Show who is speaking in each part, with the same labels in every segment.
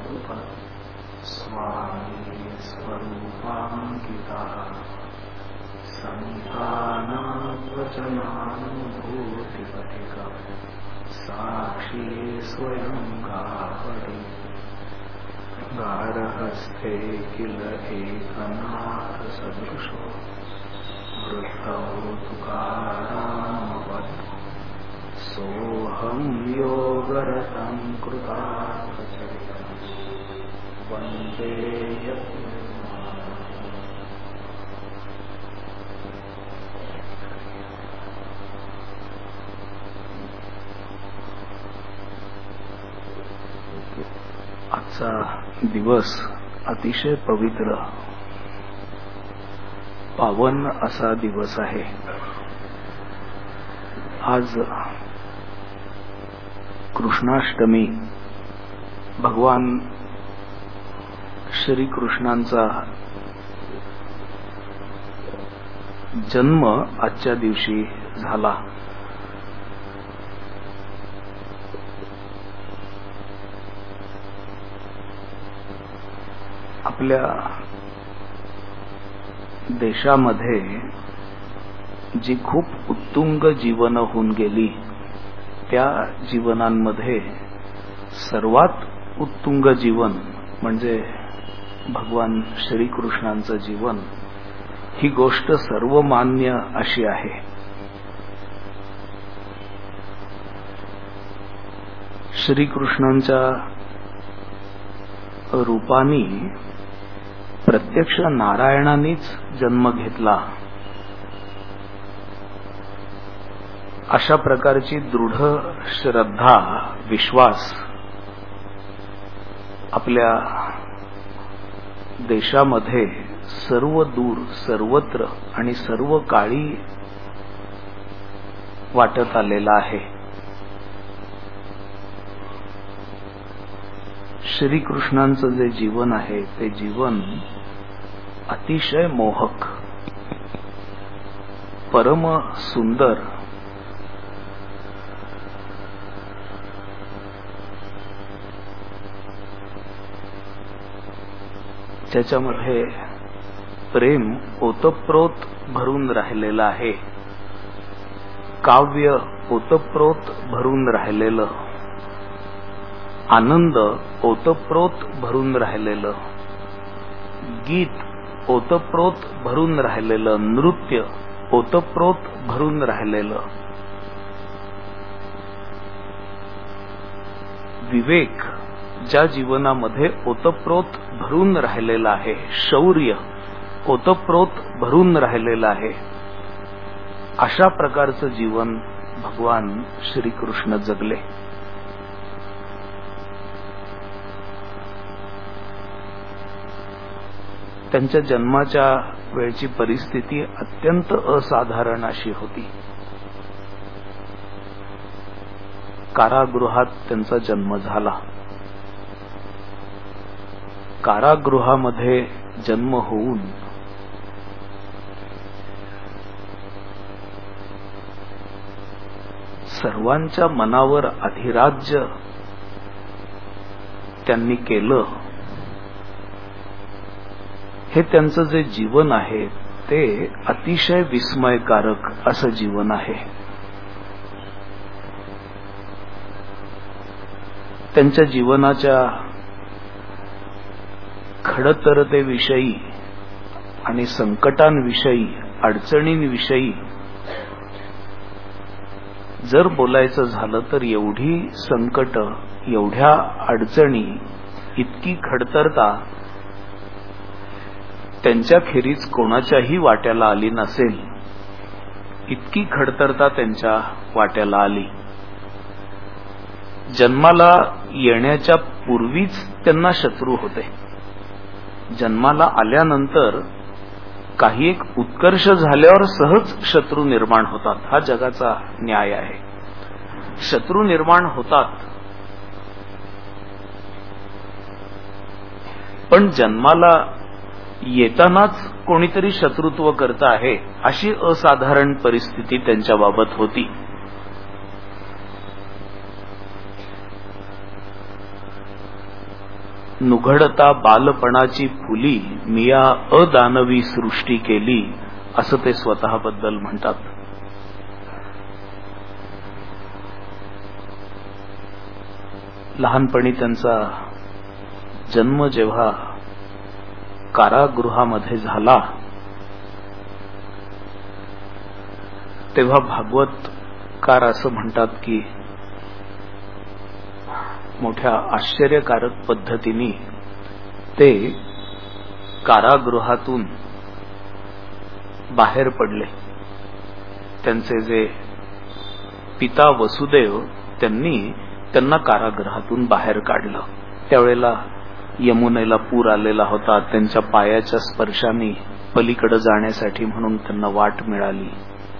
Speaker 1: स्वामी स्वरूपांकिता संतानवचनानुभूतिपथिका साक्षी स्वयं गावरी गारहस्थे किल एकनाथ सदृशो वृद्धौ तुकारामवत् सोऽहं योगरतं कृतार्थचरितं वन्दे आजचा दिवस अतिशय पवित्र पावन असा दिवस आहे. आज कृष्णाष्टमी, भगवान श्री कृष्णांचा जन्म आजच्या दिवशी झाला. आपल्या देशामध्ये जी खूप उत्तुंग जीवन होऊन गेली, त्या जीवनांमध्ये सर्वात उत्तुंग जीवन म्हणजे भगवान श्रीकृष्णांचं जीवन. ही गोष्ट सर्वमान्य अशी आहे. श्रीकृष्णांच्या रूपानी प्रत्यक्ष नारायणानेच जन्म घेतला, अशा प्रकारची दृढ श्रद्धा, विश्वास आपल्या देशामध्ये सर्व दूर, सर्वत्र आणि सर्व काळी वाटत आलेला आहे. श्रीकृष्णांचं जे जीवन आहे ते जीवन अतिशय मोहक, परम सुंदर, ज्याच्यामध्ये प्रेम ओतप्रोत भरून राहिलेलं आहे, काव्य ओतप्रोत भरून राहिलेलं, आनंद ओतप्रोत भरून राहिलेलं, गीत ओतप्रोत भरून राहिलेलं, नृत्य ओतप्रोत भरून राहिलेलं, विवेक ज्या जीवनामध्ये ओतप्रोत भरून राहिलेला आहे, शौर्य ओतप्रोत भरून राहिलेलं आहे, अशा प्रकारचं जीवन भगवान श्रीकृष्ण जगले. त्यांच्या जन्माच्या वेळची परिस्थिती अत्यंत असाधारण अशी होती. कारागृहात त्यांचा जन्म झाला. कारागृहामध्ये जन्म होऊन सर्वांच्या मनावर अधिराज्य त्यांनी केलं. हे त्यांचं जे जीवन आहे ते अतिशय विस्मयकारक असं जीवन आहे. त्यांच्या जीवनाच्या खडतरतेविषयी आणि संकटांविषयी, अडचणींविषयी जर बोलायचं झालं तर एवढी संकट, एवढ्या अडचणी, इतकी खडतरता त्यांच्याखेरीज कोणाच्याही वाट्याला आली नसेल, इतकी खडतरता त्यांच्या वाट्याला आली. जन्माला येण्याच्या पूर्वीच त्यांना शत्रू होते. जन्माला आल्यानंतर काही एक उत्कर्ष झाल्यावर सहज शत्रू निर्माण होतात. हा जगाचा न्याय आहे. शत्रू निर्माण होतात, पण जन्माला येतानाच कोणीतरी शत्रुत्व करत आहे अशी असाधारण परिस्थिती त्यांच्या बाबत होती. नुघडता बालपणाची फुली मिया अदानवी सृष्टी केली, असं ते स्वतःबद्दल म्हणतात. लहानपणी त्यांचा जन्म जेव्हा कारागृहामध्ये झाला तेव्हा भागवतकार असं म्हणतात की मोठ्या आश्चर्यकारक पद्धतीने ते कारागृहातून बाहेर पडले. त्यांचे जे पिता वसुदेव त्यांना कारागृहातून बाहेर काढलं. त्यावेळेला यमुनेला पूर आलेला होता. त्यांच्या पायाच्या स्पर्शाने पलीकडे जाण्यासाठी म्हणून त्यांना वाट मिळाली.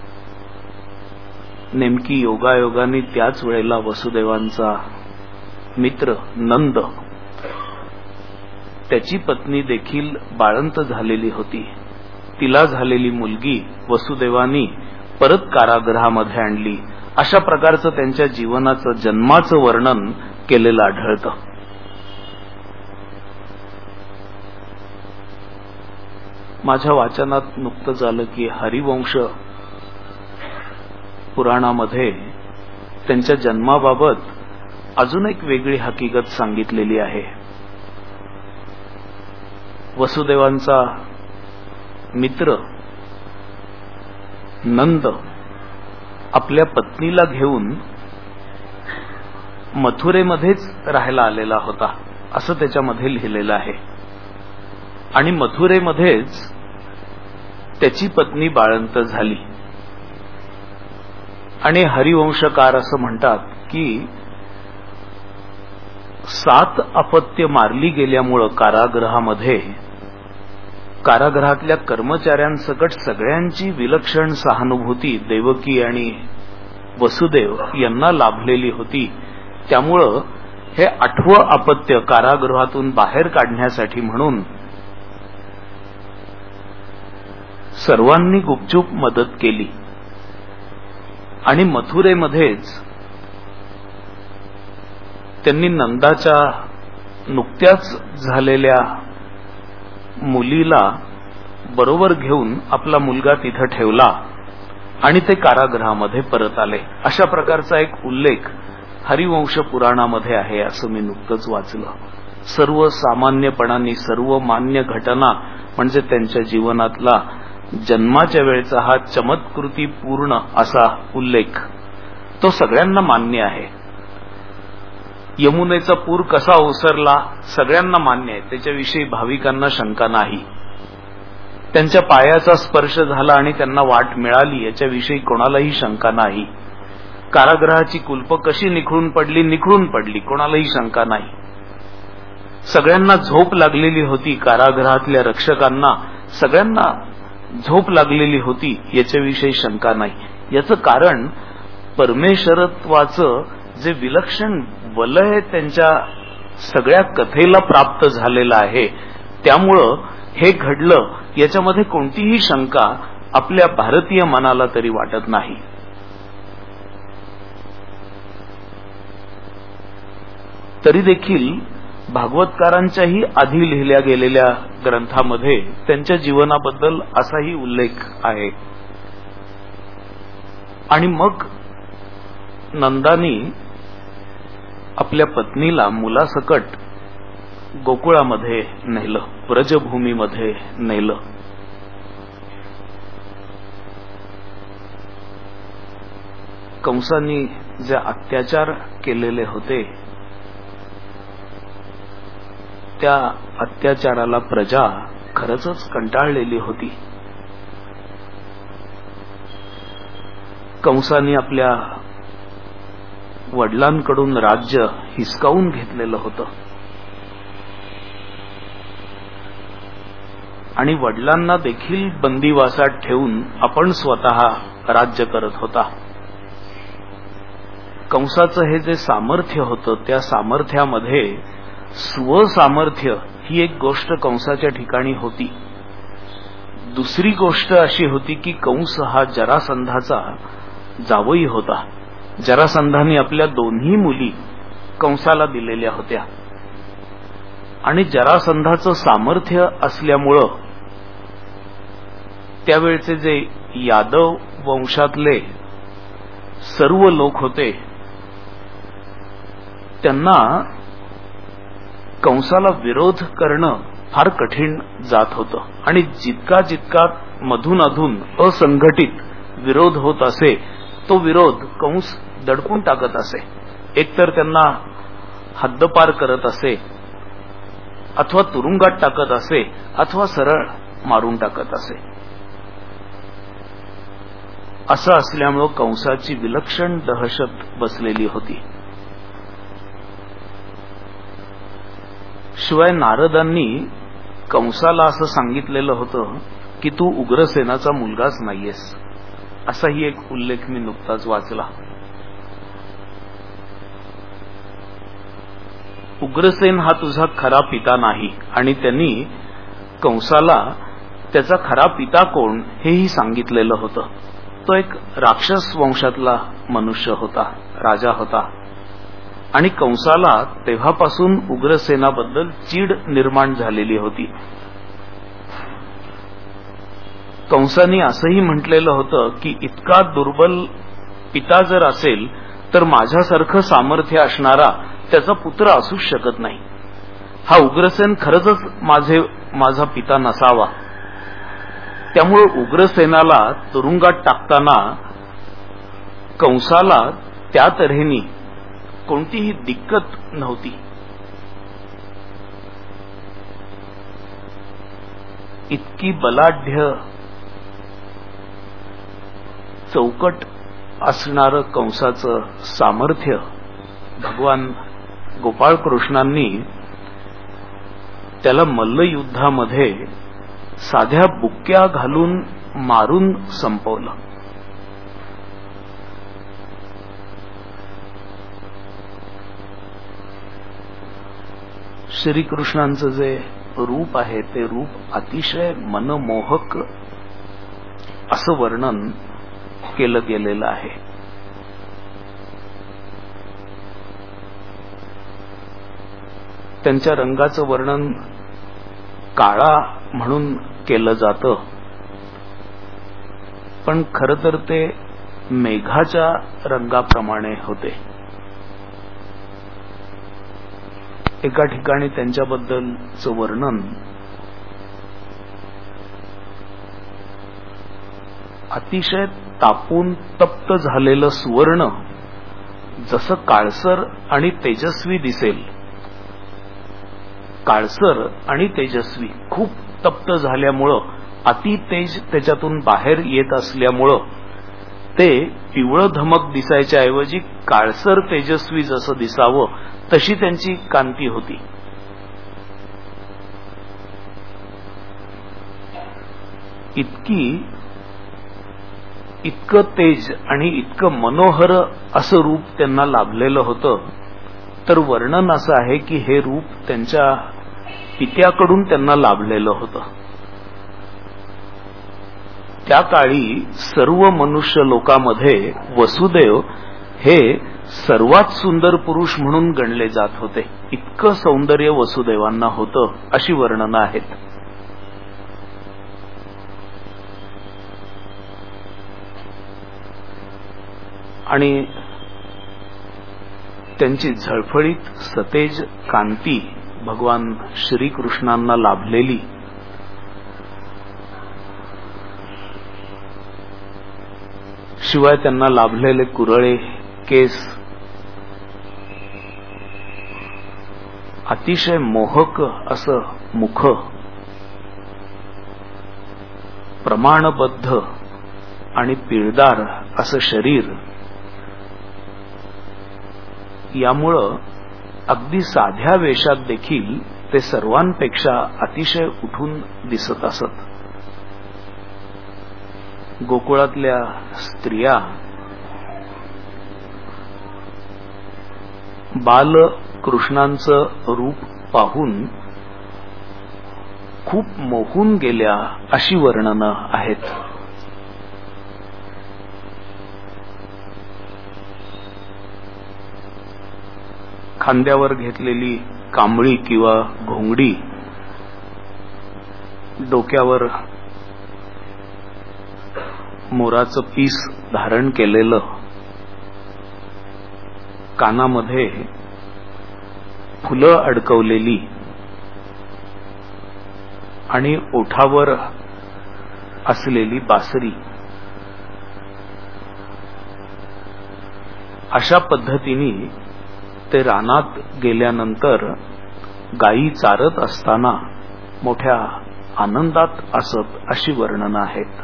Speaker 1: नेमकी योगायोगाने त्याच वेळेला वसुदेवांचा मित्र नंद, त्याची पत्नी देखील बाळंत झालेली होती. तिला झालेली मुलगी वसुदेवानी परत कारागृहामध्ये आणली. अशा प्रकारचं त्यांच्या जीवनाचं जन्माचं वर्णन केलेलं आढळतं. माझ्या वाचनात नुकतंच आलं की हरिवंश पुराणामध्ये त्यांच्या जन्माबाबत अजून एक वेगळी हकीकत सांगितलेली आहे. वसुदेवांचा मित्र नंद आपल्या पत्नीला घेऊन मथुरेमध्येच राहायला आलेला होता, असं त्याच्यामध्ये लिहिलेलं आहे. आणि मथुरेमध्येच त्याची पत्नी बाळंत झाली. आणि हरिवंशकार असं म्हणतात की 7 अपत्य मारली गेल्यामुळं कारागृहातल्या कर्मचाऱ्यांसकट सगळ्यांची विलक्षण सहानुभूती देवकी आणि वसुदेव यांना लाभलेली होती. त्यामुळं हे 8वं अपत्य कारागृहातून बाहेर काढण्यासाठी म्हणून सर्वांनी गुपचूप मदत केली. आणि मथुरेमध्येच त्यांनी नंदाच्या नुकत्याच झालेल्या मुलीला बरोबर घेऊन आपला मुलगा तिथं ठेवला आणि ते कारागृहामध्ये परत आले. अशा प्रकारचा एक उल्लेख हरिवंश पुराणामध्ये आहे, असं मी नुकतंच वाचलं. सर्वसामान्यपणाने सर्व मान्य घटना म्हणजे त्यांच्या जीवनातला जन्माच्या वेळचा हा चमत्कृतीपूर्ण असा उल्लेख तो सगळ्यांना मान्य आहे. यमुनेचा पूर कसा ओसरला सगळ्यांना मान्य आहे, त्याच्याविषयी भाविकांना शंका नाही. त्यांच्या पायाचा स्पर्श झाला आणि त्यांना वाट मिळाली याच्याविषयी कोणालाही शंका नाही. कारागृहाची कुलपं कशी निखळून पडली कोणालाही शंका नाही. सगळ्यांना झोप लागलेली होती, कारागृहातल्या रक्षकांना सगळ्यांना झोप लागलेली होती याच्याविषयी शंका नाही. याचं कारण परमेश्वरत्वाचं जे विलक्षण वलय त्यांच्या सगळ्या कथेला प्राप्त झालेलं आहे, त्यामुळं हे घडलं याच्यामध्ये कोणतीही शंका आपल्या भारतीय मनाला तरी वाटत नाही. तरी देखील भागवतकारांच्याही आधी लिहिल्या गेलेल्या ग्रंथामध्ये त्यांच्या जीवनाबद्दल असाही उल्लेख आहे. आणि मग नंदानी आपल्या पत्नीला मुलासकट गोकुळामध्ये नेलं, व्रजभूमीमध्ये नेलं. कंसांनी जे अत्याचार केलेले होते त्या अत्याचाराला प्रजा खरंच कंटाळलेली होती. कंसांनी आपल्या वडिलांकडून राज्य हिसकावून घेतलेलं होतं आणि वडिलांना देखील बंदिवासात ठेवून आपण स्वतः राज्य करत होता. कंसाचं हे जे सामर्थ्य होतं त्या सामर्थ्यामध्ये स्वसामर्थ्य ही एक गोष्ट कंसाच्या ठिकाणी होती. दुसरी गोष्ट अशी होती की कंस हा जरासंधाचा जावई होता. जरासंधाने आपल्या दोन्ही मुली कंसाला दिलेल्या होत्या. आणि जरासंधाचं सामर्थ्य असल्यामुळं त्यावेळचे जे यादव वंशातले सर्व लोक होते त्यांना कंसाला विरोध करणं फार कठीण जात होतं आणि जितका मधून अधून असंघटित विरोध होत असे तो विरोध कंस दडपून टाकत असे. एकतर त्यांना हद्दपार करत असे, अथवा तुरुंगात टाकत असे, अथवा सरळ मारून टाकत असे. असं असल्यामुळं कंसाची विलक्षण दहशत बसलेली होती. शिवाय नारदांनी कंसाला असं सांगितलेलं होतं की तू उग्रसेनाचा मुलगाच नाहीयेस, असाही एक उल्लेख मी नुकताच वाचला. उग्रसेन हा तुझा खरा पिता नाही आणि त्यांनी कंसाला त्याचा खरा पिता कोण हेही सांगितलेलं होतं. तो एक राक्षस वंशातला मनुष्य होता, राजा होता आणि कंसाला तेव्हापासून उग्रसेनाबद्दल चीड निर्माण झालेली होती. कंसाने असंही म्हटलेलं होतं की इतका दुर्बल पिता जर असेल तर माझ्यासारखं सामर्थ्य असणारा त्याचा पुत्र असूच शकत नाही. हा उग्रसेन खरंच माझा पिता नसावा. त्यामुळे उग्रसेनाला तुरुंगात टाकताना कंसाला त्या तऱ्हेने कोणतीही दिक्कत नव्हती. इतकी बलाढ्य चौकट असणारं कंसाचं सामर्थ्य भगवान गोपाळकृष्णांनी त्याला मल्लयुद्धामध्ये साध्या बुक्क्या घालून मारून संपवलं. श्रीकृष्णांचं जे रूप आहे ते रूप अतिशय मनमोहक असं वर्णन केलं गेलेलं आहे. त्यांच्या रंगाचं वर्णन काळा म्हणून केलं जातं, पण खरं तर ते मेघाच्या रंगाप्रमाणे होते. एका ठिकाणी त्यांच्याबद्दलचं वर्णन अतिशय तापून तप्त झालेलं सुवर्ण जसं काळसर आणि तेजस्वी दिसेल, काळसर आणि तेजस्वी खूप तप्त झाल्यामुळं अति तेज त्याच्यातून बाहेर येत असल्यामुळं ते पिवळं धमक दिसायच्या ऐवजी काळसर तेजस्वी जसं दिसावं तशी त्यांची कांती होती. इतकं तेज आणि इतकं मनोहर असं रूप त्यांना लाभलेलं होतं. तर वर्णन असं आहे की हे रूप त्यांच्या पित्याकडून त्यांना लाभलेलं होतं. त्या काळी सर्व मनुष्य लोकांमध्ये वसुदेव हे सर्वात सुंदर पुरुष म्हणून गणले जात होते. इतकं सौंदर्य वसुदेवांना होतं अशी वर्णनं आहेत. आणि त्यांची झळफळीत सतेज कांती भगवान श्रीकृष्णांना लाभलेली. शिवाय त्यांना लाभलेले कुरळे केस अतिशय मोहक असं मुख, प्रमाणबद्ध आणि पिळदार असं शरीर, यामुळं अगदी साध्या वेशात देखील ते सर्वांपेक्षा अतिशय उठून दिसत असत. गोकुळातल्या स्त्रिया बालकृष्णांचं रूप पाहून खूप मोहून गेल्या अशी वर्णनं आहेत. खांद्यावर घेतलेली कांबळी किंवा घोंगडी, डोक्यावर मोराचं पीस धारण केलेलं, कानामध्ये फुलं अडकवलेली आणि ओठावर असलेली बासरी, अशा पद्धतीने ते रानात गेल्यानंतर गायी चारत असताना मोठ्या आनंदात असत, अशी वर्णनं आहेत.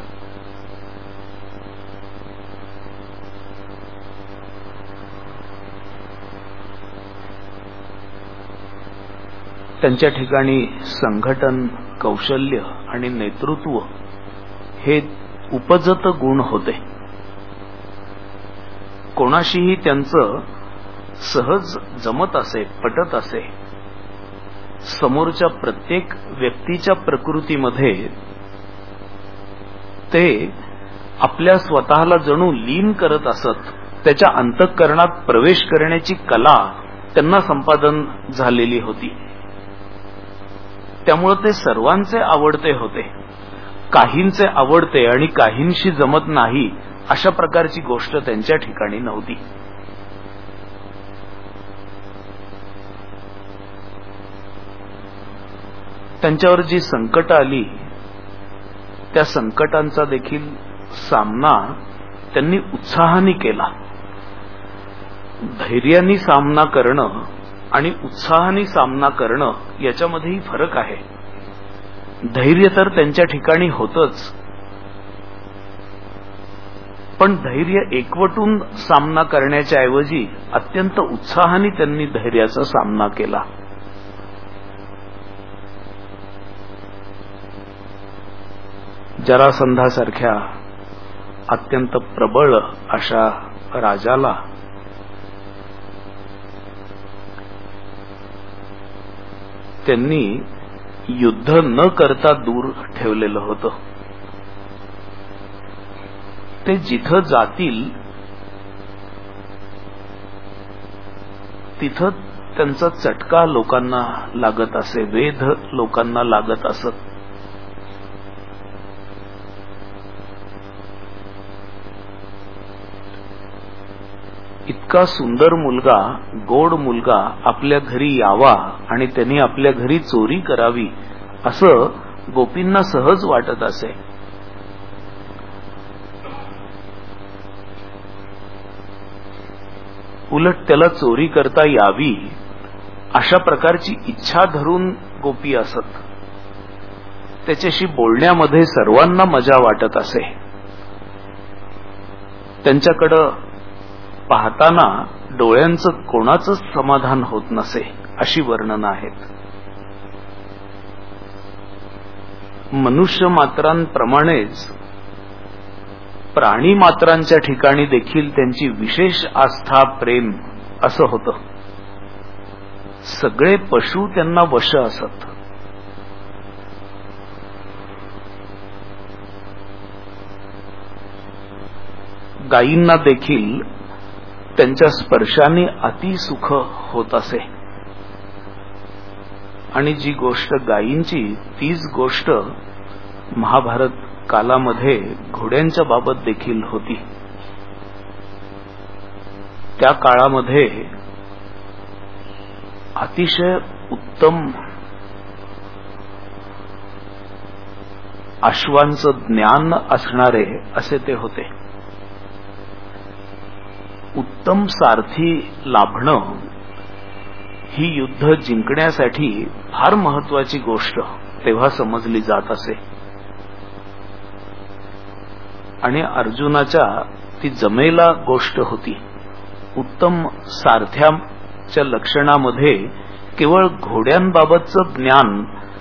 Speaker 1: त्यांच्या ठिकाणी संघटन, कौशल्य आणि नेतृत्व हे उपजत गुण होते. कोणाशीही त्यांचं सहज जमत असे, पटत असे. समोरच्या प्रत्येक व्यक्तीच्या प्रकृतीमध्ये ते आपल्या स्वतःला जणू लीन करत असत. त्याच्या अंतःकरणात प्रवेश करण्याची कला त्यांना संपादन झालेली होती. त्यामुळे ते सर्वांचे आवडते होते. काहींचे आवडते आणि काहींशी जमत नाही, अशा प्रकारची गोष्ट त्यांच्या ठिकाणी नव्हती. त्यांच्यावर जी संकट आली, त्या संकटांचा देखील सामना त्यांनी उत्साहाने केला. धैर्याने सामना करणं आणि उत्साहाने सामना करणं याच्यामध्येही फरक आहे. धैर्य तर त्यांच्या ठिकाणी होतच, पण धैर्य एकवटून सामना करण्याच्या ऐवजी अत्यंत उत्साहाने त्यांनी धैर्याचा सामना केला. जरासंधासारख्या अत्यंत प्रबळ अशा राजाला त्यांनी युद्ध न करता दूर ठेवलेलं होतं. ते जिथं जातील तिथं त्यांचा चटका लोकांना लागत असे, वेध लोकांना लागत असत. इतका सुंदर मुलगा, गोड मुलगा आपल्या घरी यावा आणि त्यांनी आपल्या घरी चोरी करावी, असं गोपींना सहज वाटत असे. उलट त्याला चोरी करता यावी अशा प्रकारची इच्छा धरून गोपी असत. त्याच्याशी बोलण्यामध्ये सर्वांना मजा वाटत असे. त्यांच्याकडं पाहताना डोळ्यांचं कोणाचंच समाधान होत नसे, अशी वर्णनं आहेत. मनुष्य मात्रांप्रमाणेच प्राणी मात्रांच्या ठिकाणी देखील त्यांची विशेष आस्था, प्रेम असं होतं. सगळे पशु त्यांना वश असत. गायींना देखील त्यांच्या स्पर्शाने अतिसुख होत असे. आणि जी गोष्ट गायींची, तीच गोष्ट महाभारत कालामध्ये घोड्यांच्या बाबत देखील होती. त्या काळामध्ये अतिशय उत्तम अश्वांचं ज्ञान असणारे असे ते होते. उत्तम सारथी लाभणं ही युद्ध जिंकण्यासाठी फार महत्वाची गोष्ट तेव्हा समजली जात असे. आणि अर्जुनाच्या ती जमेला गोष्ट होती. उत्तम सारथ्याच्या लक्षणामध्ये केवळ घोड्यांबाबतचं ज्ञान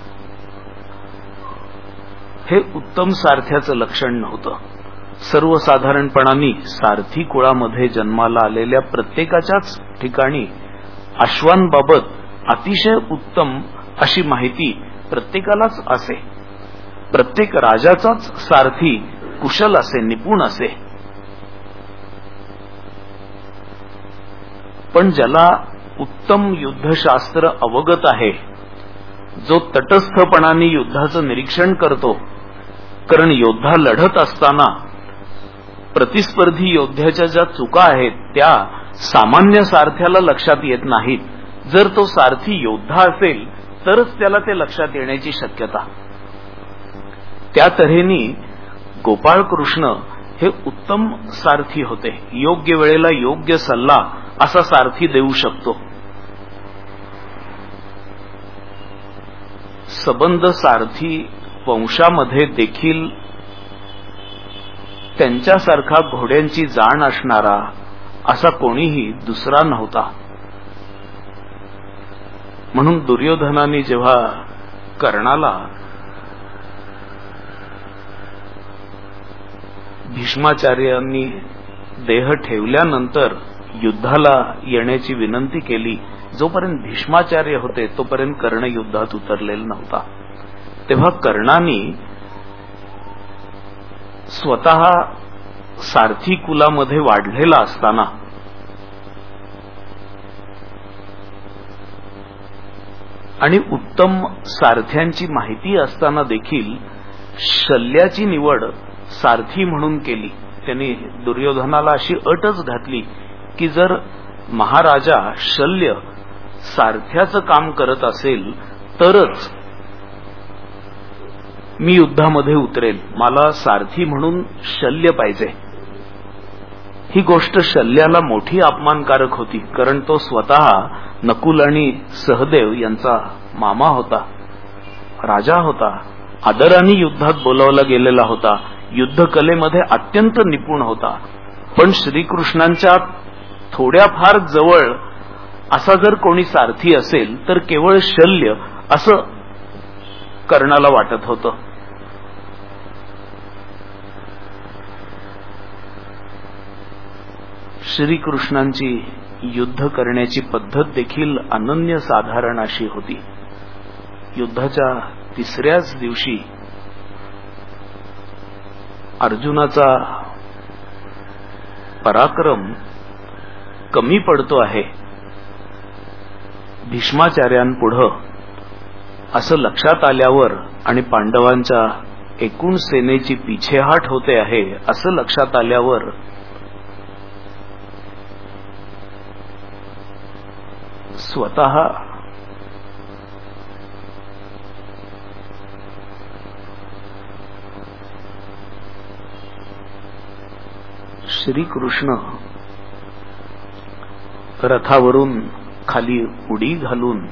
Speaker 1: हे उत्तम सारथ्याचं लक्षण नव्हतं. सर्वसाधारणपणाने सारथी कुळामध्ये जन्माला आलेल्या प्रत्येकाच्याच ठिकाणी अश्वांबाबत अतिशय उत्तम अशी माहिती प्रत्येकालाच असे. प्रत्येक राजाचाच सारथी कुशल असे, निपुण असे. पण ज्याला उत्तम युद्धशास्त्र अवगत आहे, जो तटस्थपणाने युद्धाचं निरीक्षण करतो. कारण योद्धा लढत असताना प्रतिस्पर्धी योद्ध्याच्या ज्या चुका आहेत त्या सामान्य सारथ्याला लक्षात येत नाहीत. जर तो सारथी योद्धा असेल तरच त्याला ते लक्षात येण्याची शक्यता. त्या तऱ्हेने गोपाळ कृष्ण हे उत्तम सारथी होते. योग्य वेळेला योग्य सल्ला असा सारथी देऊ शकतो. सबंध सारथी वंशामध्ये देखील त्यांच्यासारखा घोड्यांची जाण असणारा असा कोणीही दुसरा नव्हता. म्हणून दुर्योधनाने जेव्हा कर्णाला भीष्माचार्यांनी देह ठेवल्यानंतर युद्धाला येण्याची विनंती केली, जोपर्यंत भीष्माचार्य होते तोपर्यंत कर्ण युद्धात उतरलेला नव्हता. तेव्हा कर्णाने स्वतः सारथी कुलामध्ये वाढलेला असताना आणि उत्तम सारथ्यांची माहिती असताना देखील शल्याची निवड सारथी म्हणून केली. त्यांनी दुर्योधनाला अशी अटच घातली की जर महाराजा शल्य सारथ्याचं काम करत असेल तरच मी युद्धामध्ये उतरेल, मला सारथी म्हणून शल्य पाहिजे. ही गोष्ट शल्याला मोठी अपमानकारक होती, कारण तो स्वतः नकुल आणि सहदेव यांचा मामा होता, राजा होता, आदराने युद्धात बोलावला गेलेला होता, युद्धकलेमध्ये अत्यंत निपुण होता. पण श्रीकृष्णांच्या थोड्याफार जवळ असा जर कोणी सारथी असेल तर केवळ शल्य असं कर्णाला वाटत होतं. श्रीकृष्णांची युद्ध करण्याची पद्धत देखील अनन्यसाधारण अशी होती. युद्धाच्या तिसऱ्याच दिवशी अर्जुनाचा पराक्रम कमी पडतो आहे भीष्माचार्यांपुढं असं लक्षात आल्यावर आणि पांडवांच्या एकूण सेनेची पिछेहाट होते आहे असं लक्षात आल्यावर स्वतः श्रीकृष्ण रथावरून खाली उडी घालून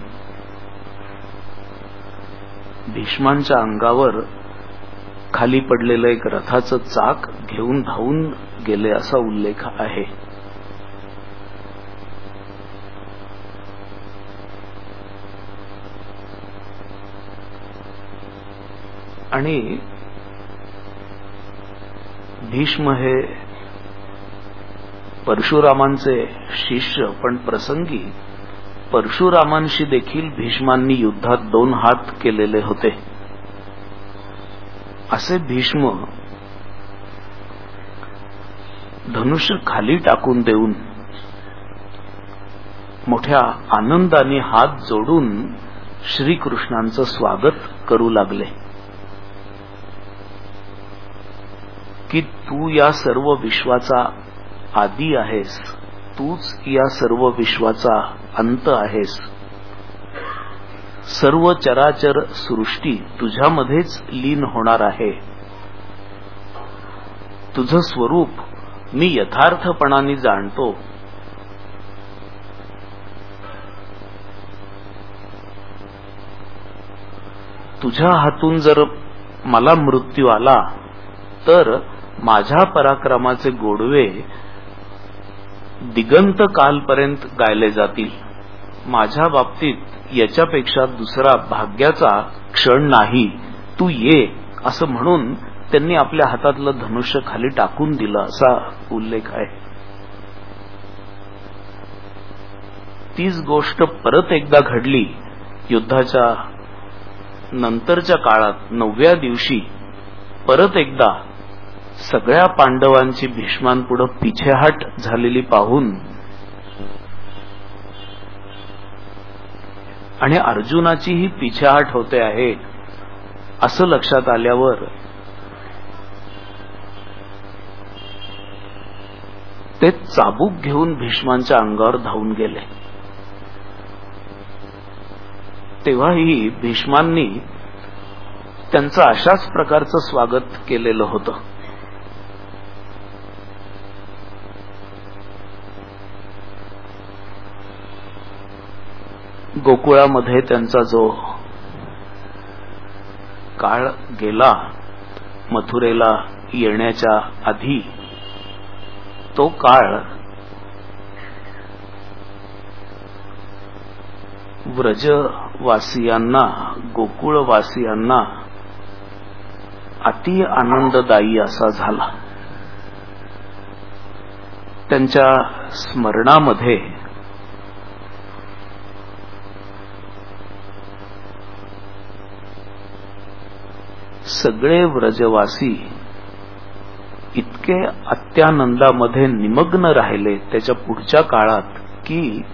Speaker 1: भीष्मांच्या अंगावर खाली पडलेलं एक रथाचं चाक घेऊन धावून गेले असा उल्लेख आहे. आणि भीष्म हे परशुरामांचे शिष्य, पण प्रसंगी परशुरामांशी देखील भीष्मांनी युद्धात 2 हात केलेले होते. असे भीष्म धनुष्य खाली टाकून देऊन मोठ्या आनंदाने हात जोडून श्रीकृष्णांचं स्वागत करू लागले की तू या सर्व विश्वाचा आदी आहेस, तूच या सर्व विश्वाचा अंत आहेस. सर्व चराचर सृष्टी तुझ्यामध्येच लीन होणार आहे. तुझं स्वरूप मी यथार्थपणाने जाणतो. तुझ्या हातून जर मला मृत्यू आला तर माझ्या पराक्रमाचे गोडवे दिगंत कालपर्यंत गायले जातील. माझ्या बाबतीत याच्यापेक्षा दुसरा भाग्याचा क्षण नाही. तू ये असं म्हणून त्यांनी आपल्या हातातलं धनुष्य खाली टाकून दिलं असा उल्लेख आहे. तीच गोष्ट परत एकदा घडली युद्धाच्या नंतरच्या काळात. 9व्या दिवशी परत एकदा सगळ्या पांडवांची भीष्मांपुढे पिछेहाट झालेली पाहून आणि अर्जुनाचीही पिछेहाट होते आहे असं लक्षात आल्यावर ते चाबूक घेऊन भीष्मांच्या अंगावर धावून गेले. तेव्हाही भीष्मांनी त्यांचं अशाच प्रकारचं स्वागत केलेलं होतं. गोकुळामध्ये त्यांचा जो काळ गेला मथुरेला येण्याच्या आधी, तो काळ व्रजवासियांना, गोकुळवासियांना अति आनंददायी असा झाला. त्यांच्या स्मरणामध्ये सगळे व्रजवासी इतके अत्यानंदामध्ये निमग्न राहिले त्याच्या पुढच्या काळात की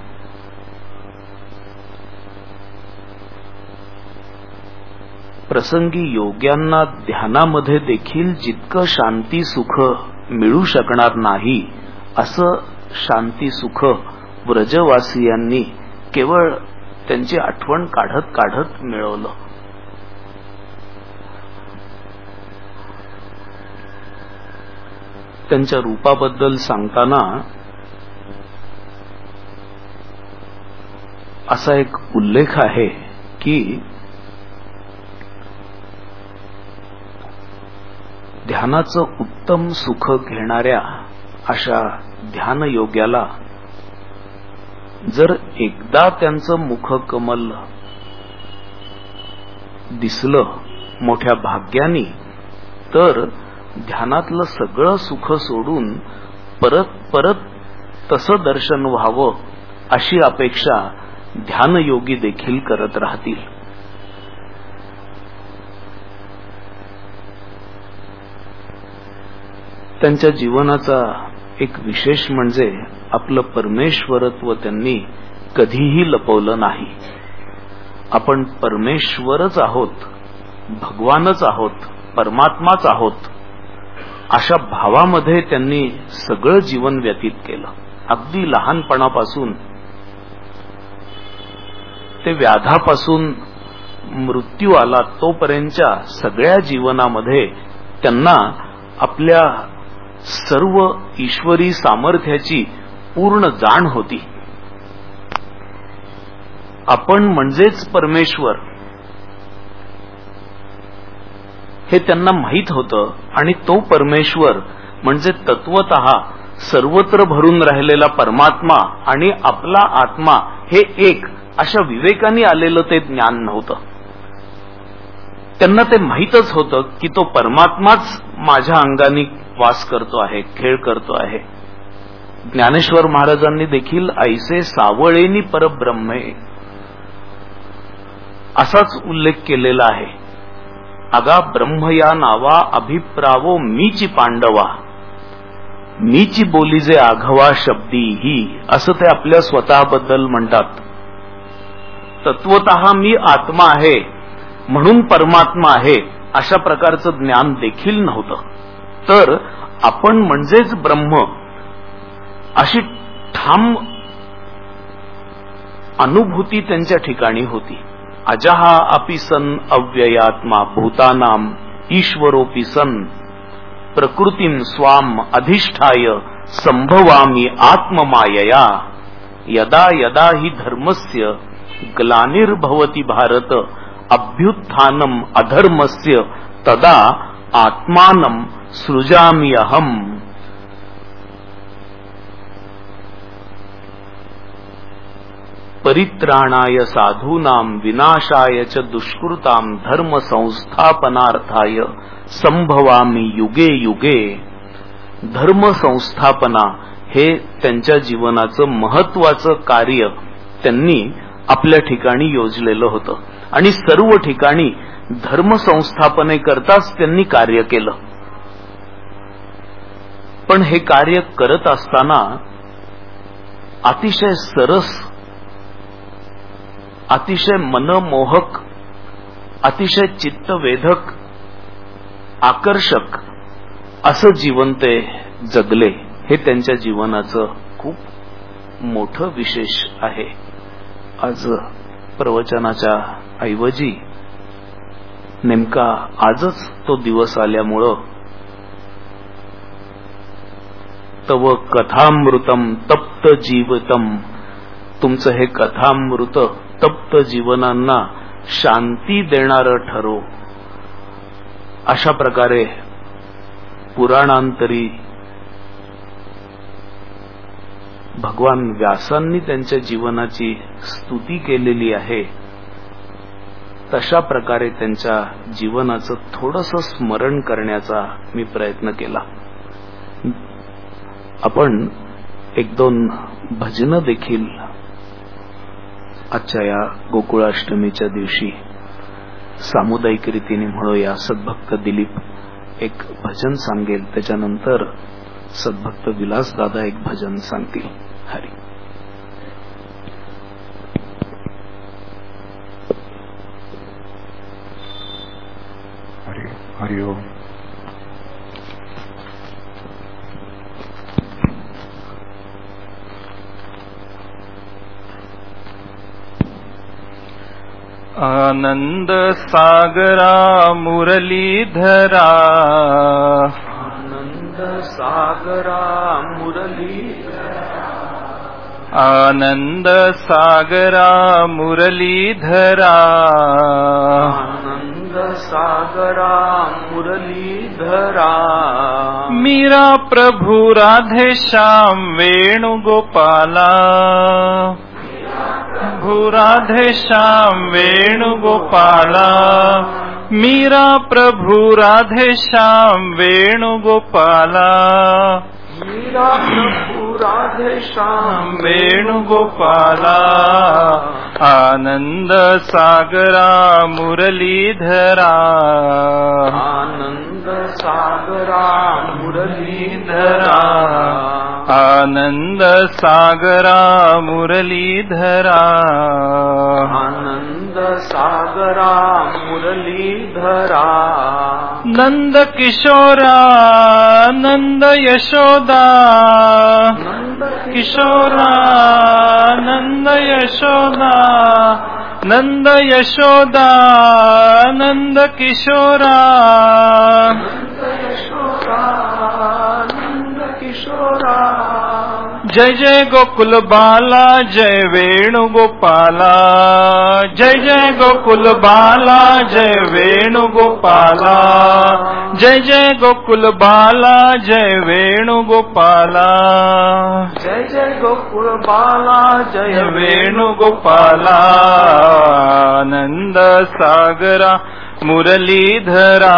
Speaker 1: प्रसंगी योग्यांना ध्यानामध्ये देखील जितकं शांती सुख मिळू शकणार नाही असं शांती सुख व्रजवासियांनी केवळ त्यांची आठवण काढत काढत मिळवलं. त्यांच्या रूपाबद्दल सांगताना असा एक उल्लेख आहे की ध्यानाचं उत्तम सुख घेणाऱ्या अशा ध्यानयोग्याला जर एकदा त्यांचं मुखकमल दिसलं मोठ्या भाग्यानी, तर ध्यानातलं सगळं सुख सोडून परत परत तसं दर्शन व्हावं अशी अपेक्षा ध्यानयोगी देखील करत राहतील. त्यांच्या जीवनाचा एक विशेष म्हणजे आपलं परमेश्वरत्व त्यांनी कधीही लपवलं नाही. आपण परमेश्वरच आहोत, भगवानच आहोत, परमात्माच आहोत अशा भावामध्ये त्यांनी सगळं जीवन व्यतीत केलं. अगदी लहानपणापासून ते व्याधापासून मृत्यू आला तोपर्यंतच्या सगळ्या जीवनामध्ये त्यांना आपल्या सर्व ईश्वरी सामर्थ्याची पूर्ण जाण होती. आपण म्हणजेच परमेश्वर हे त्यांना माहीत होतं आणि तो परमेश्वर म्हणजे तत्वतः सर्वत्र भरून राहिलेला परमात्मा आणि आपला आत्मा हे एक अशा विवेकाने आलेलं ते ज्ञान नव्हतं. त्यांना ते माहीतच होतं की तो परमात्माच माझ्या अंगाने वास करतो आहे, खेळ करतो आहे. ज्ञानेश्वर महाराजांनी देखील ऐसे सावळेनी परब्रह्मे असाच उल्लेख केलेला आहे. अगा ब्रह्म या नावा अभिप्रावो मीची पांडवा, मीची बोली जे आघवा शब्दी ही, असं ते आपल्या स्वतःबद्दल म्हणतात. तत्वतः मी आत्मा आहे म्हणून परमात्मा आहे अशा प्रकारचं ज्ञान देखील नव्हतं. तर आपण म्हणजेच ब्रह्म अशी ठाम अनुभूती त्यांच्या ठिकाणी होती. अजहा अपि सन अव्ययात्मा भूतानाम ईश्वरोपि सन प्रकृतीं स्वाम अधिष्ठाय संभवामि आत्ममायया, यदा यदा हि धर्मस्य ग्लानिर्भवति भारत अभ्युत्थानम अधर्मस्य तदा आत्मानं सृजामि अहम्. परित्राणाय साधूनां विनाशाय च दुष्कृतां धर्म संस्थापनार्थाय संभवामि युगे युगे. धर्म संस्थापना हे त्यांच्या जीवनाचं महत्वाचं कार्य त्यांनी आपल्या ठिकाणी योजलेलं होतं आणि सर्व ठिकाणी धर्म संस्थापनेकरताच त्यांनी कार्य केलं. पण हे कार्य करत असताना अतिशय सरस अतिशय मनमोहक, अतिशय चित्तवेधक, आकर्षक असं जीवन ते जगले. हे त्यांच्या जीवनाचं खूप मोठं विशेष आहे. आज प्रवचनाच्या ऐवजी नेमका आजच तो दिवस आल्यामुळं तव कथामृतम तप्त जीवितम, तुमचं हे कथामृत तप्त जीवनांना शांती देणारं ठरो. अशा प्रकारे पुराणांतरी भगवान व्यासांनी त्यांच्या जीवनाची स्तुती केलेली आहे. तशा प्रकारे त्यांच्या जीवनाचं थोडंसं स्मरण करण्याचा मी प्रयत्न केला. आपण एक दोन भजनं देखील आजच्या या गोकुळाष्टमीच्या दिवशी सामुदायिक रीतीने म्हणूया. सद्भक्त दिलीप एक भजन सांगेल, त्याच्यानंतर सद्भक्त विलास दादा एक भजन सांगतील. हरी
Speaker 2: हरि ओम. आनंद सागरा मुरलीधरा,
Speaker 1: आनंद सागरा मुरलीधरा,
Speaker 2: आनंद सागरा मुरलीधरा,
Speaker 1: आनंद सागरा मुरलीधरा.
Speaker 2: मीरा प्रभु राधे श्याम वेणुगोपाला, प्रभु राधे श्याम वेणुगोपाला, मीरा प्रभु राधे श्याम वेणुगोपाला,
Speaker 1: मीरा प्रभु राधे श्याम
Speaker 2: वेणुगोपाला. आनंद सागरा मुरलीधरा,
Speaker 1: आनंद सागरा मुरलीधरा,
Speaker 2: आनंद सागरा मुरलीधरा,
Speaker 1: आनंद सागरा मुरलीधरा.
Speaker 2: नंद किशोरा नंद यशोदा,
Speaker 1: नंद
Speaker 2: किशोरा नंद यशोदा, नंद यशोदा नंद किशोरा,
Speaker 1: नंद यशोदा नंद किशोरा.
Speaker 2: जय जय गोकुल बाला जय वेणुगोपाला, जय जय गोकुल बाला जय वेणुगोपाला, जय जय गोकुल बाला जय वेणुगोपाला,
Speaker 1: जय जय गोकुल बाला जय
Speaker 2: वेणुगोपाला. आनंद सागरा मुरलीधरा,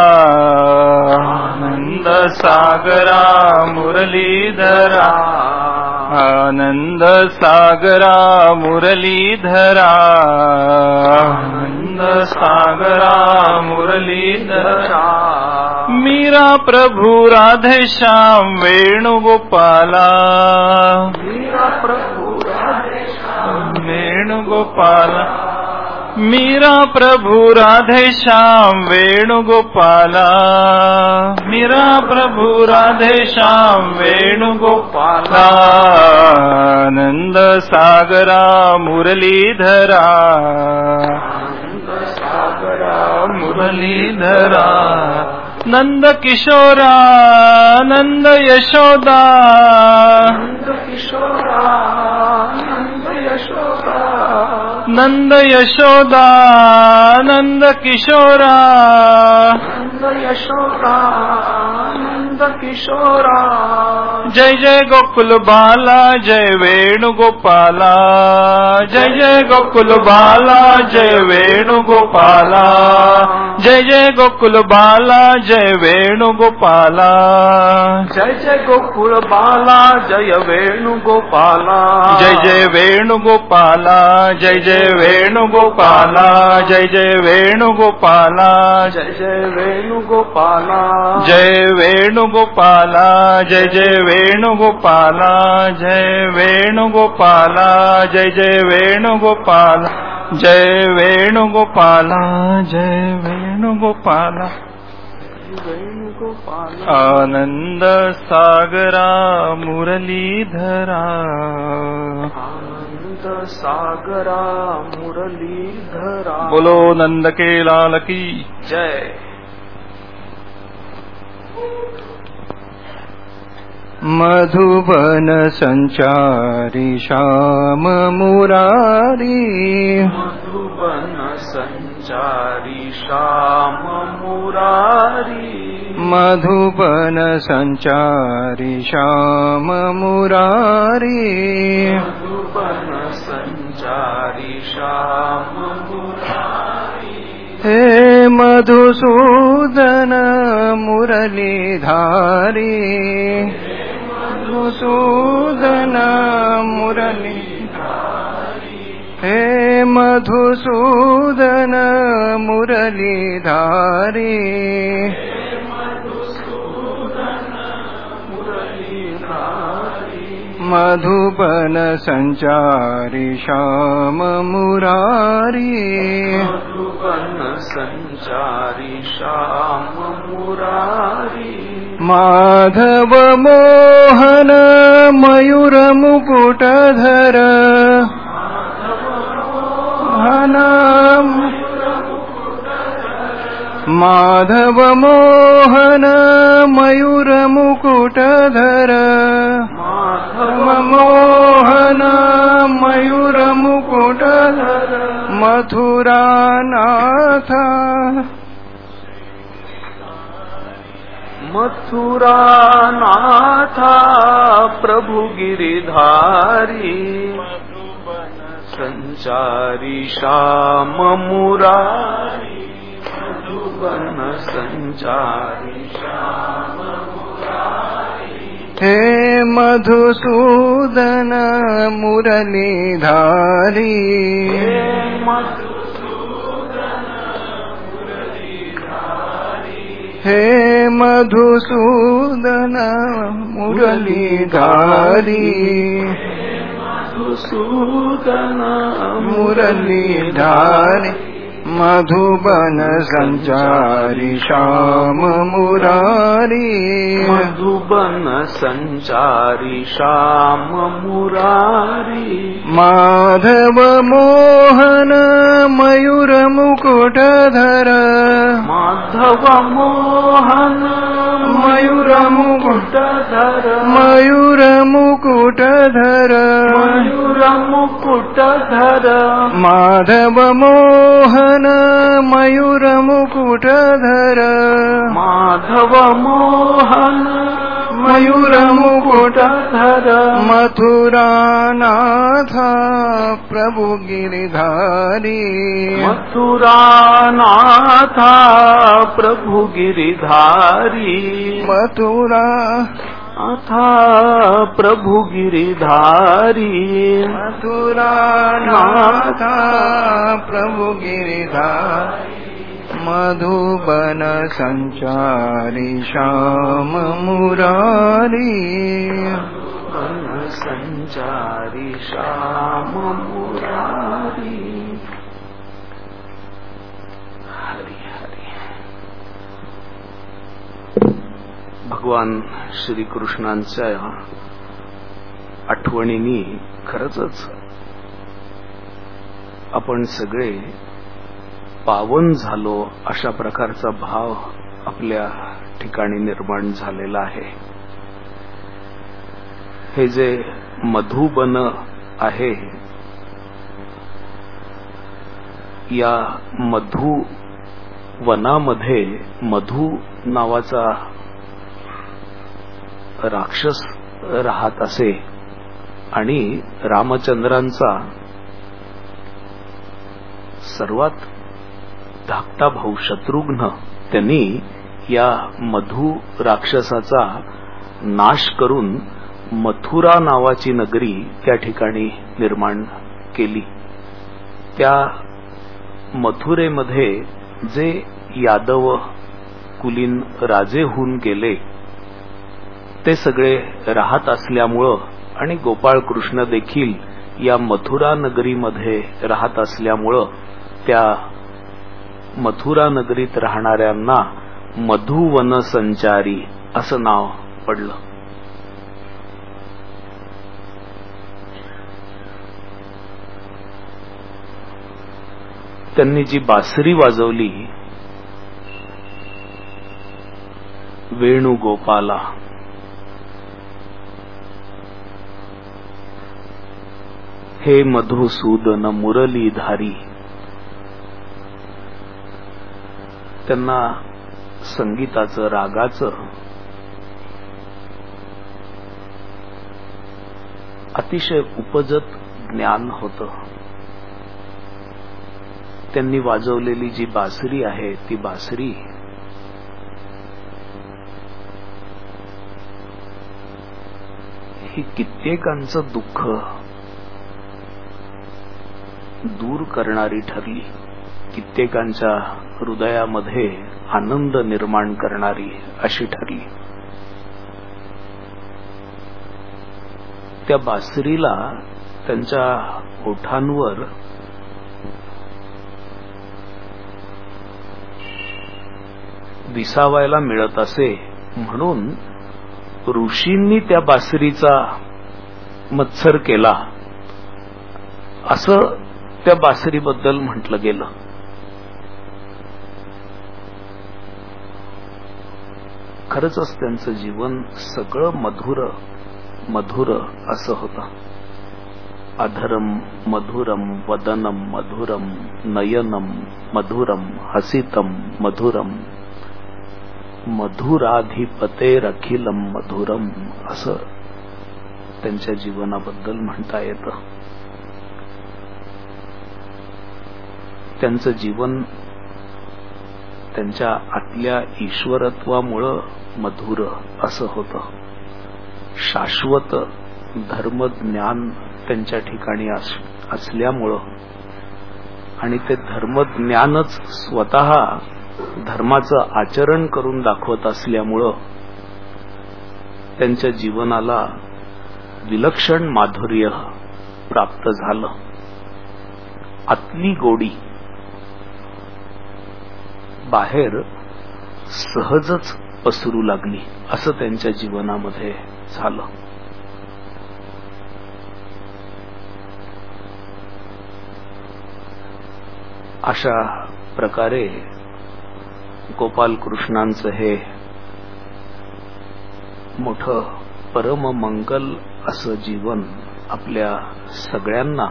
Speaker 2: आनंद सागरा मुरलीधरा, आनंद सागरा मुरलीधरा, आनंद सागरा मुरलीधरा. मीरा प्रभु राधे श्याम वेणुगोपाला,
Speaker 1: मीरा प्रभु राधे श्याम
Speaker 2: वेणुगोपाला, मीरा प्रभु राधे श्याम वेणुगोपाला, मीरा प्रभु राधे श्याम वेणुगोपाला. आनंद सागरा मुरलीधरा,
Speaker 1: आनंद सागरा
Speaker 2: मुरलीधरा. नंद किशोरा नंद यशोदा,
Speaker 1: नंद किशोरा नंद यशोदा,
Speaker 2: नंद यशोदा नंद किशोरा,
Speaker 1: नंद यशोदा नंद किशोरा.
Speaker 2: जय जय गोकुल बाला जय वेणुगोपाला, जय जय गोकुल बाला जय वेणुगोपाला, जय जय गोकुल बाला जय वेणुगोपाला,
Speaker 1: जय जय गोकुल बाला जय वेणुगोपाला,
Speaker 2: जय जय वेणुगोपाला, जय जय वेणुगोपाला, जय जय वेणुगोपाला,
Speaker 1: जय जय वेणुगोपाला,
Speaker 2: जय वेणुगोपाला, जय जय वेणुगोपाला, जय वेणुगोपाला, जय जय वेणुगोपाला. जय वेणुगोपाला जय वेणुगोपाला आनंद सागरा मुरलीधरा
Speaker 1: आनंद सागरा मुरलीधरा
Speaker 2: बोलो नंद के लाल की
Speaker 1: जय।
Speaker 2: मधुबन संचारी श्याम मुरारी
Speaker 1: मधुबन संचारी श्याम मुरारी
Speaker 2: मधुबन संचारी श्याम मुरारी
Speaker 1: मधुबन संचारी श्याम मुरारी
Speaker 2: हे मधुसूदन मुरलीधारी मधुसूदन मुरलीधारी हे मधुसूदन मुरलीधारी मधुबन संचारी श्याम मुरारी
Speaker 1: मधुबन संचारी श्याम मुरारी
Speaker 2: माधव मोहन मयूर मुकुटधर माधव मोहन मयूर मुकुटधर माधव मोहन मयूर मुकुटधर मथुरानाथ
Speaker 1: मथुरानाथा प्रभु गिरिधारी संचारी श्याम मुरारी मधुबन संचारी श्याम मुरारी
Speaker 2: हे मधुसूदन मुरलीधारी हे मधुसूदन मुरलीधारी
Speaker 1: मधुसूदन
Speaker 2: मुरलीधारी मधुबन संचारी श्याम मुरारी
Speaker 1: मधुबन संचारी श्याम मुरारी
Speaker 2: माधव मोहन मयूर मुकुटधर
Speaker 1: माधव मोहन
Speaker 2: मयूर
Speaker 1: मुकुटधर
Speaker 2: मयूर मुकुटधर
Speaker 1: मयूर मुकुटधर
Speaker 2: माधव मोहन मयूर मुकुटधर
Speaker 1: माधव मोहन
Speaker 2: मयूर मुकुटधर मथुरानाथ प्रभु गिरिधारी
Speaker 1: मथुरानाथा प्रभु गिरिधारी
Speaker 2: मथुरा
Speaker 1: अथा प्रभु गिरिधारी
Speaker 2: मथुरानाथ प्रभु गिरिधारी मधुबन संचारी श्याम मुरारी
Speaker 1: मधुबन संचारी श्याम मुरारी हरि हरि। भगवान श्रीकृष्णांच्या आठवणींनी खरंच आपण सगळे पावन झालो अशा प्रकारचा भाव आपल्या ठिकाणी निर्माण झालेला आहे। हे जे मधुबन आहे, या मधुवनामध्ये मधु नावाचा राक्षस राहत असे आणि रामचंद्रांचा सर्वात धाकटा भाऊ शत्रुघ्न त्यांनी या मधु राक्षसाचा नाश करून मथुरा नावाची नगरी त्या ठिकाणी निर्माण केली। त्या मथुरेमध्ये जे यादव कुलीन राजे होऊन गेले ते सगळे राहत असल्यामुळं आणि गोपाळ कृष्ण देखील या मथुरा नगरीमध्ये राहत असल्यामुळं त्या मथुरा नगरीत राहणाऱ्यांना मधुवन संचारी असं नाव पडलं. त्यांनी जी बासरी वाजवली वेणुगोपाला, हे मधुसूदन मुरलीधारी, त्यांना संगीताचं रागाचं अतिशय उपजत ज्ञान होतं. त्यांनी वाजवलेली जी बासरी आहे ती बासरी ही कित्येकांचं दुःख दूर करणारी ठरली, कित्येकांच्या हृदयामध्ये आनंद निर्माण करणारी अशी ठरली. त्या बासरीला त्यांच्या ओठांवर विसावायला मिळत असे म्हणून ऋषींनी त्या बासरीचा मत्सर केला असं त्या बासरीबद्दल म्हटलं गेलं. खरंच त्यांचं जीवन सगळं मधुर मधुर असं होतं. अधरम मधुरम वदनम मधुरम नयनम मधुरम हसितम मधुरम मधुराधिपतेरखिलम मधुरम असं त्यांच्या जीवनाबद्दल म्हणता येतं. त्यांचं जीवन त्यांच्या आतल्या ईश्वरत्वामुळं मधुर असं होतं. शाश्वत धर्मज्ञान त्यांच्या ठिकाणी असल्यामुळं आणि ते धर्मज्ञानच स्वतः धर्माचं आचरण करून दाखवत असल्यामुळं त्यांच्या जीवनाला विलक्षण माधुर्य प्राप्त झालं. आतली गोडी बाहेर सहजच पसरू लागली असं त्यांच्या जीवनामध्ये झालं. अशा प्रकारे गोपाल कृष्णांचं हे मोठं परममंगल असं जीवन आपल्या सगळ्यांना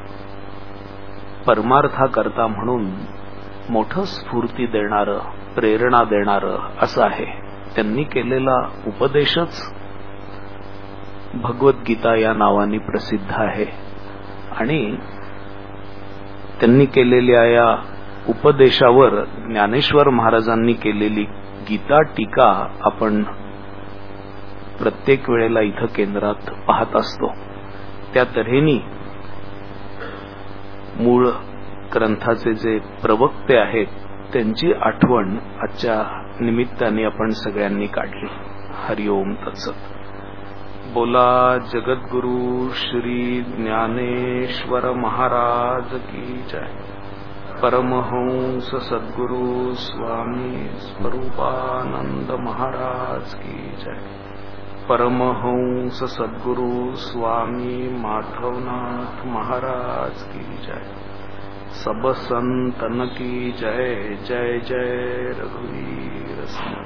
Speaker 1: परमार्थाकरता म्हणून मोठं स्फूर्ती देणारं, प्रेरणा देणारं असं आहे. त्यांनी केलेला उपदेशच भगवद्गीता या नावाने प्रसिद्ध आहे आणि त्यांनी केलेल्या या उपदेशावर ज्ञानेश्वर महाराजांनी केलेली गीता टीका आपण प्रत्येक वेळेला इथं केंद्रात पाहत असतो. त्या तऱ्हेने मूळ ग्रंथाचे जे प्रवक्ते आहेत त्यांची आठवण आजच्या निमित्ताने आपण सगळ्यांनी काढली. हरिओम तत्सत. बोला जगद्गुरु श्री ज्ञानेश्वर महाराज की जय. परमहंस सद्गुरु स्वामी स्वरूपानंद महाराज की जय. परमहंस सद्गुरु स्वामी माधवनाथ महाराज की जय. सब संतन की जय. जय जय रघुवीर सिंह.